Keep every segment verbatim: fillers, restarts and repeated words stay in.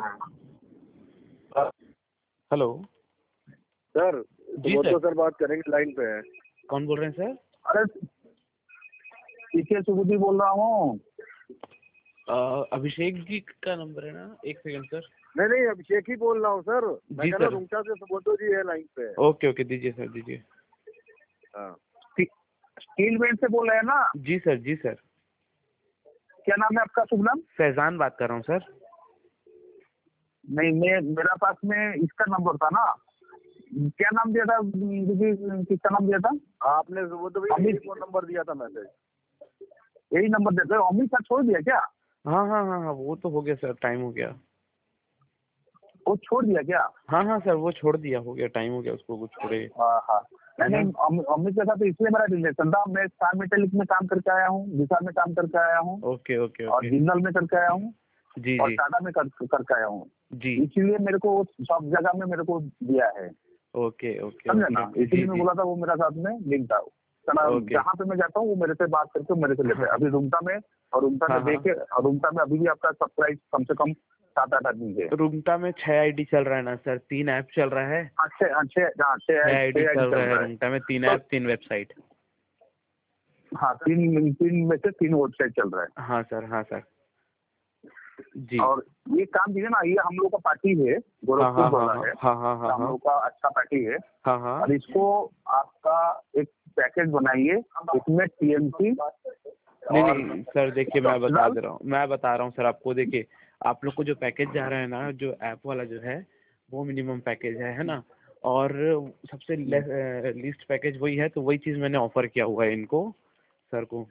Hello sir, जी वो sir. तो sir बात करेंगे, लाइन पे है। कौन बोल रहे हैं सर? अरे पीके सुबुद्धि बोल रहा हूँ। अ, अभिषेक जी का नंबर है ना? एक सेकंड सर। नहीं नहीं, अभिषेक ही बोल रहा हूँ सर। मैं जी कह रहा सर। हूँ रुंगटा से सुबोधो जी है लाइन पे। ओके ओके, दीजिए सर, दीजिए। हाँ, स्टील बेल्ट से बोल रहे हैं ना? जी सर, जी सर। क्या नाम है आपका? शुभ नाम? फैजान बात कर रहा हूँ सर। नहीं, मैं मेरा पास में इसका नंबर था ना। क्या नाम दिया था दीदी? किसका नाम दिया था आपने? सुबोधो भाई ने फोन नंबर दिया था मैसेज। यही नंबर देते हो? अमित सर छोड़ दिया क्या? हाँ हाँ हाँ हाँ, वो तो हो गया सर, टाइम हो गया। वो छोड़ दिया क्या? हाँ हाँ सर, वो छोड़ दिया, हो गया, टाइम हो गया उसको, वो छोड़े। हाँ हाँ। नहीं नहीं, अम- अमित के साथ तो इसलिए मेरा रिलेशन था। मैं स्टार मेटेलिक में काम करके आया हूँ, विशाल में काम करके आया हूँ, ओके ओके और ओके। जिंदल में करके आया हूँ, जी और जी टाटा में कर, करके आया हूँ। जी। इसीलिए मेरे को सब जगह में मेरे को दिया है, ओके ओके समझे ओके ना? ओके, जी इसीलिए मैं जी। बोला था वो मेरा साथ में लिंक था। साला ओके। जहाँ पे मैं जाता हूँ वो मेरे से बात करके मेरे से लेते हैं। हाँ अभी रुमटा में, और रुमटा हाँ में हाँ। देखे, और रुमटा में अभी भी आपका सब्सक्राइब कम से कम सात आठ आदमी है। रुंगटा में छह आईडी चल रहा है ना सर? तीन ऐप चल रहा है। अच्छे अच्छे हाँ, छह छह आईडी छह चल चल रहा है रहा है। रुंगटा में, तीन तो ऐप, तीन वेबसाइट। हाँ, तीन तीन में से तीन वेबसाइट चल रहा है। हाँ सर, हाँ सर। जी। और ये काम कीजिए ना, ये हम लोग का पार्टी है, हाँ गोरखपुर हाँ हाँ वाला हाँ है, हाँ हाँ हाँ हम हाँ लोग का अच्छा पार्टी है। हाँ हाँ। और इसको आपका एक पैकेज बनाइए, इसमें टीएमसी। नहीं नहीं सर, देखिए मैं बता दे रहा हूँ, मैं बता रहा हूँ सर आपको। देखिए, आप लोग को जो पैकेज जा रहा है ना, जो ऐप वाला जो है, वो मिनिमम पैकेज है है ना? और सबसे लीस्ट पैकेज वही है, तो वही चीज़ मैंने ऑफर किया हुआ है इनको, सर को।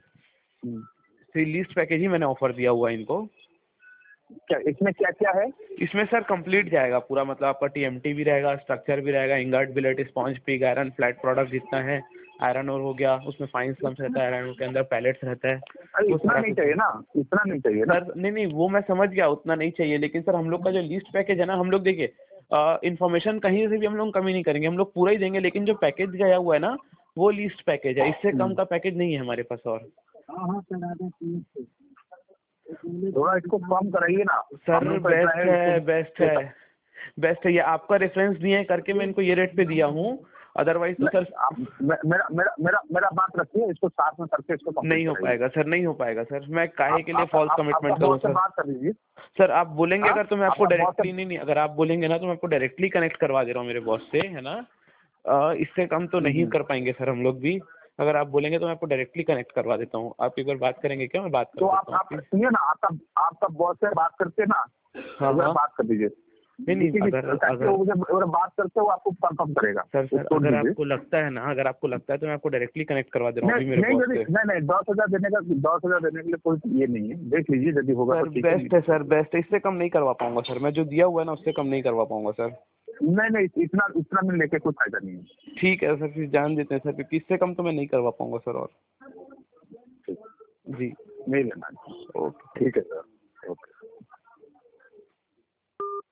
तो लीस्ट पैकेज ही मैंने ऑफर दिया हुआ है इनको। क्या इसमें क्या क्या है? इसमें सर कंप्लीट जाएगा पूरा, मतलब आपका टीएमटी भी रहेगा, स्ट्रक्चर भी रहेगा, ingot, billet, sponge, pig, iron, flat product जितना है, आयरन और हो गया, उसमें फाइन स्लम्स रहता है, आयरन के अंदर पैलेट्स रहता है। अरे वो इतना सारा नहीं कुछ चाहिए ना, इतना नहीं चाहिए ना सर। नहीं नहीं, वो मैं समझ गया, उतना नहीं चाहिए, लेकिन सर हम लोग का जो लिस्ट पैकेज है ना, हम लोग देखिए इन्फॉर्मेशन कहीं से भी हम लोग कमी नहीं करेंगे, हम लोग पूरा ही देंगे, लेकिन जो पैकेज गया हुआ है ना, वो लिस्ट पैकेज है, इससे कम का पैकेज नहीं है हमारे पास। और थोड़ा इसको कम कराइए ना। सर हम लोग का इतना बेस्ट है, बेस्ट इसको- है, बेस्ट है। ये आपका रेफरेंस दिए करके मैं इनको ये रेट पे दिया हूँ, अदरवाइज तो सर आप मे- मेरा मेरा मेरा मेरा बात रखिए, इसको साथ में करके इसको complete नहीं हो कराइए। पाएगा सर, नहीं हो पाएगा सर। मैं काहे के लिए आप- फॉल्स आप- कमिटमेंट आपका करूँ बॉस से सर? बात कर लीजिए। सर आप बोलेंगे हाँ? अगर, तो मैं आपको आपका बॉस डायरेक्टली, से नहीं नहीं, अगर आप बोलेंगे ना तो मैं आपको डायरेक्टली कनेक्ट करवा दे रहा हूँ मेरे बॉस से, है ना? अ, इससे कम तो नहीं कर पाएंगे सर हम लोग भी। अगर आप बोलेंगे तो मैं आपको डायरेक्टली कनेक्ट करवा देता हूँ। आप एक बार बात करेंगे क्या? मैं बात कर तो आप देता हूँ आप आपकी। सुनिए ना, आपका आपका बॉस से बात करके ना हाँ एक बार हाँ। बात कर दीजिए। नहीं नहीं, क्योंकि अगर ताकि अगर वो जब एक बार बात करके वो आपको कंफर्म करेगा। सर वो सर छोड़ अगर दीजिए। आपको लगता है ना, अगर आपको लगता है तो मैं आपको डायरेक्टली कनेक्ट करवा दे रहा हूँ नहीं अभी मेरे नहीं बॉस यदि से। नहीं नहीं दस हजार देने का दस हजार देने के लिए कोई ये नहीं है, देख लीजिए यदि होगा तो सर ठीक है। बेस्ट है सर, बेस्ट है, इससे कम नहीं करवा पाऊंगा सर। मैं जो दिया हुआ है ना, उससे कम नहीं करवा पाऊंगा सर। नहीं नहीं, इतना इतना में लेके कोई फायदा नहीं है। ठीक है सर, फिर जान देते हैं सर, क्योंकि इससे कम तो मैं नहीं करवा पाऊंगा सर। और जी नहीं लेना है। ओके। ठीक है सर।